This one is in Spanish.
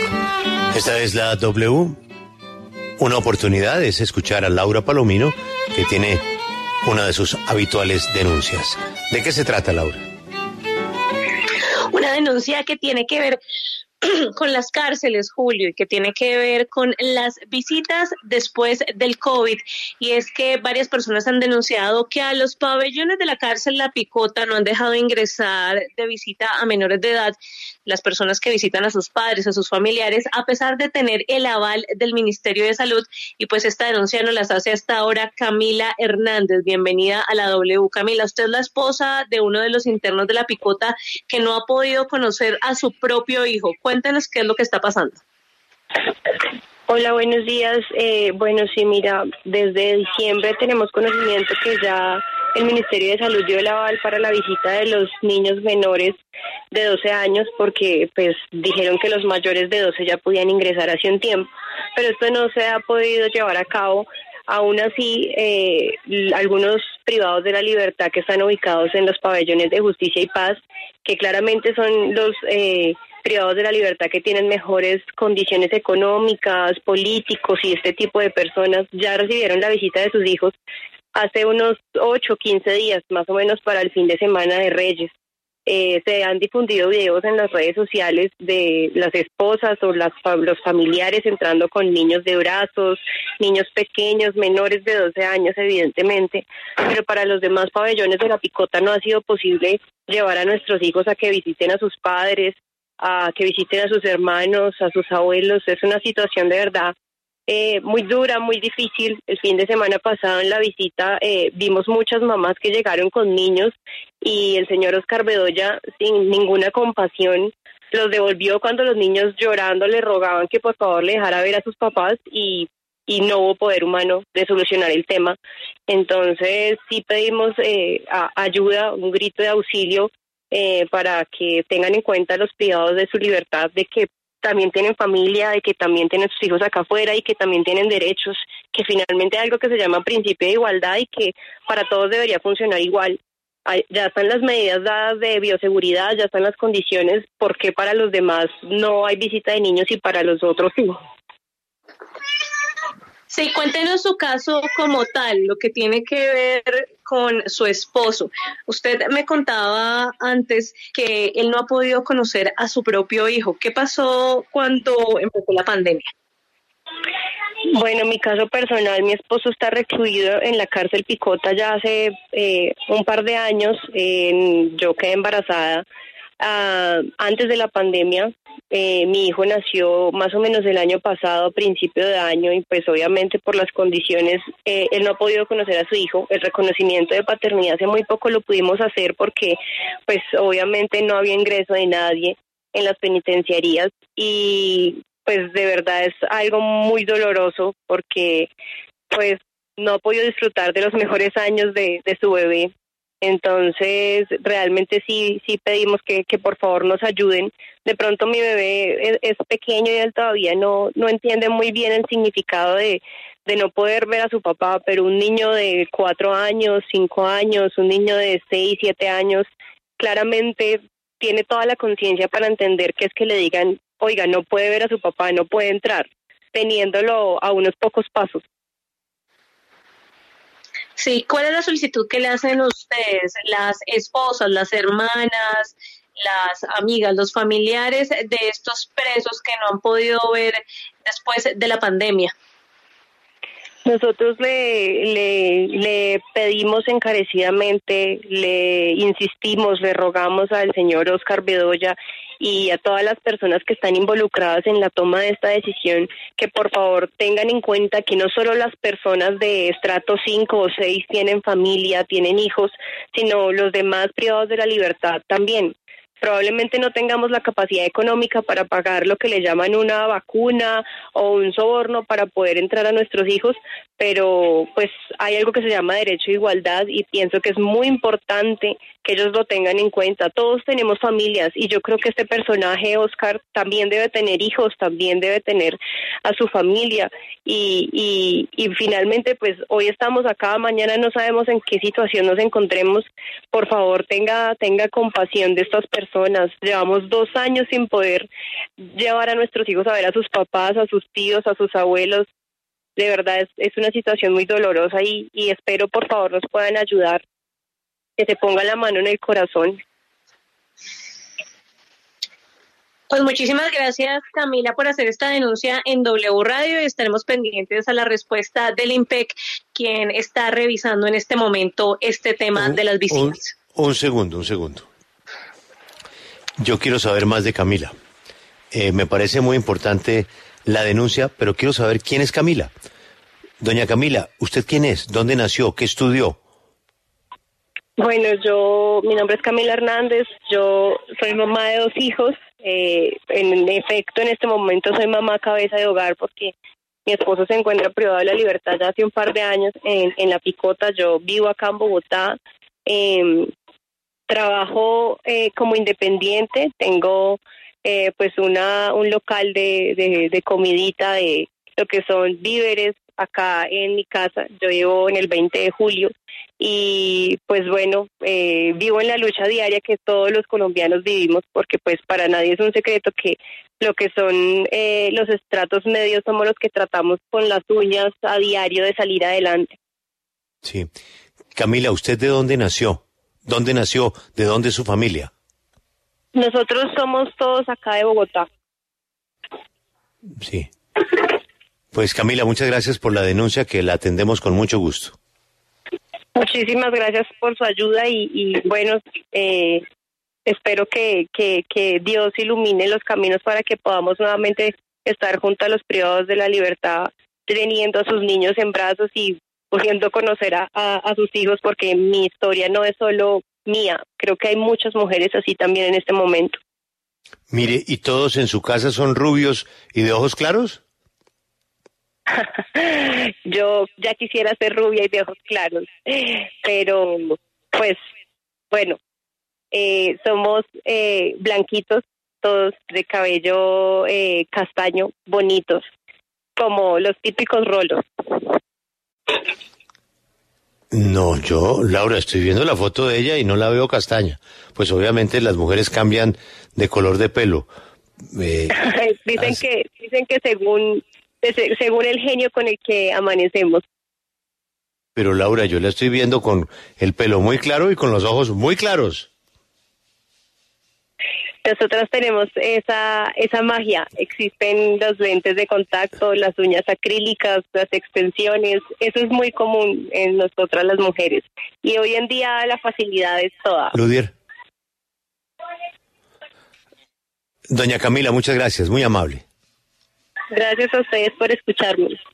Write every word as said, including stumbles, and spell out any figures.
Esta es la W. Una oportunidad es escuchar a Laura Palomino, que tiene una de sus habituales denuncias. ¿De qué se trata, Laura? Una denuncia que tiene que ver con las cárceles, Julio, y que tiene que ver con las visitas después del COVID. Y es que varias personas han denunciado que a los pabellones de la cárcel La Picota no han dejado ingresar de visita a menores de edad las personas que visitan a sus padres, a sus familiares, a pesar de tener el aval del Ministerio de Salud. Y pues esta denuncia nos las hace hasta ahora Camila Hernández. Bienvenida a la W. Camila, usted es la esposa de uno de los internos de La Picota que no ha podido conocer a su propio hijo. Cuéntenos qué es lo que está pasando. Hola, buenos días. Eh, bueno, sí, mira, desde diciembre tenemos conocimiento que ya el Ministerio de Salud dio el aval para la visita de los niños menores de doce años, porque pues dijeron que los mayores de doce ya podían ingresar hace un tiempo, pero esto no se ha podido llevar a cabo. Aún así, eh, algunos privados de la libertad que están ubicados en los pabellones de Justicia y Paz, que claramente son los eh, privados de la libertad que tienen mejores condiciones económicas, políticos y este tipo de personas, ya recibieron la visita de sus hijos hace unos ocho o quince días, más o menos para el fin de semana de Reyes. Eh, se han difundido videos en las redes sociales de las esposas o las, los familiares entrando con niños de brazos, niños pequeños, menores de doce años, evidentemente, pero para los demás pabellones de La Picota no ha sido posible llevar a nuestros hijos a que visiten a sus padres, a que visiten a sus hermanos, a sus abuelos. Es una situación de verdad Eh, muy dura, muy difícil. El fin de semana pasado en la visita eh, vimos muchas mamás que llegaron con niños y el señor Oscar Bedoya, sin ninguna compasión, los devolvió cuando los niños llorando le rogaban que por favor le dejara ver a sus papás y, y no hubo poder humano de solucionar el tema. Entonces sí pedimos eh, a, ayuda, un grito de auxilio eh, para que tengan en cuenta los privados de su libertad, de que también tienen familia, de que también tienen sus hijos acá afuera y que también tienen derechos, que finalmente hay algo que se llama principio de igualdad y que para todos debería funcionar igual. Ya están las medidas dadas de bioseguridad, ya están las condiciones, ¿por qué para los demás no hay visita de niños y para los otros sí? Sí, cuéntenos su caso como tal, lo que tiene que ver con su esposo. Usted me contaba antes que él no ha podido conocer a su propio hijo. ¿Qué pasó cuando empezó la pandemia? Bueno, en mi caso personal, mi esposo está recluido en la cárcel Picota ya hace eh, un par de años. Eh, yo quedé embarazada uh, antes de la pandemia. Eh, mi hijo nació más o menos el año pasado, a principio de año, y pues obviamente por las condiciones, eh, él no ha podido conocer a su hijo. El reconocimiento de paternidad hace muy poco lo pudimos hacer porque pues obviamente no había ingreso de nadie en las penitenciarías y pues de verdad es algo muy doloroso porque pues no ha podido disfrutar de los mejores años de, de su bebé. Entonces, realmente sí sí pedimos que, que por favor nos ayuden. De pronto mi bebé es, es pequeño y él todavía no, no entiende muy bien el significado de, de no poder ver a su papá, pero un niño de cuatro años, cinco años, un niño de seis, siete años, claramente tiene toda la conciencia para entender que es que le digan, oiga, no puede ver a su papá, no puede entrar, teniéndolo a unos pocos pasos. Sí, ¿cuál es la solicitud que le hacen ustedes, las esposas, las hermanas, las amigas, los familiares de estos presos que no han podido ver después de la pandemia? Nosotros le, le, le pedimos encarecidamente, le insistimos, le rogamos al señor Oscar Bedoya y a todas las personas que están involucradas en la toma de esta decisión que por favor tengan en cuenta que no solo las personas de estrato cinco o seis tienen familia, tienen hijos, sino los demás privados de la libertad también. Probablemente no tengamos la capacidad económica para pagar lo que le llaman una vacuna o un soborno para poder entrar a nuestros hijos, pero pues hay algo que se llama derecho a igualdad y pienso que es muy importante que ellos lo tengan en cuenta. Todos tenemos familias y yo creo que este personaje, Oscar, también debe tener hijos, también debe tener a su familia y, y, y finalmente pues hoy estamos acá, mañana no sabemos en qué situación nos encontremos. Por favor tenga, tenga compasión de estas personas. Llevamos dos años sin poder llevar a nuestros hijos a ver a sus papás, a sus tíos, a sus abuelos. De verdad es, es una situación muy dolorosa y, y espero por favor nos puedan ayudar, que se ponga la mano en el corazón. Pues muchísimas gracias, Camila, por hacer esta denuncia en W Radio y estaremos pendientes a la respuesta del I N P E C, quien está revisando en este momento este tema un, de las visitas. Un, un segundo, un segundo. Yo quiero saber más de Camila. Eh, me parece muy importante la denuncia, pero quiero saber quién es Camila. Doña Camila, ¿usted quién es? ¿Dónde nació? ¿Qué estudió? Bueno, yo, mi nombre es Camila Hernández, yo soy mamá de dos hijos, eh, en efecto en este momento soy mamá cabeza de hogar porque mi esposo se encuentra privado de la libertad ya hace un par de años en, en La Picota. Yo vivo acá en Bogotá, eh, trabajo eh, como independiente, tengo eh, pues una un local de, de, de comidita, de lo que son víveres acá en mi casa. Yo vivo en el veinte de julio y pues bueno, eh, vivo en la lucha diaria que todos los colombianos vivimos, porque pues para nadie es un secreto que lo que son eh, los estratos medios somos los que tratamos con las uñas a diario de salir adelante. Sí. Camila, ¿usted de dónde nació? ¿Dónde nació? ¿De dónde es su familia? Nosotros somos todos acá de Bogotá. Sí. Pues Camila, muchas gracias por la denuncia, que la atendemos con mucho gusto. Muchísimas gracias por su ayuda y, y bueno, eh, espero que, que, que Dios ilumine los caminos para que podamos nuevamente estar junto a los privados de la libertad, teniendo a sus niños en brazos y pudiendo conocer a, a, a sus hijos, porque mi historia no es solo mía, creo que hay muchas mujeres así también en este momento. Mire, ¿y todos en su casa son rubios y de ojos claros? Yo ya quisiera ser rubia y de ojos claros, pero pues bueno, eh, somos eh, blanquitos, todos de cabello eh, castaño, bonitos, como los típicos rolos. No, yo, Laura, estoy viendo la foto de ella y no la veo castaña. Pues obviamente las mujeres cambian de color de pelo. Eh, dicen así. que dicen que según según el genio con el que amanecemos. Pero Laura, yo la estoy viendo con el pelo muy claro y con los ojos muy claros. Nosotras tenemos esa esa magia. Existen los lentes de contacto, las uñas acrílicas, las extensiones. Eso es muy común en nosotras las mujeres. Y hoy en día la facilidad es toda. Ludier. Doña Camila, muchas gracias, muy amable. Gracias a ustedes por escucharme.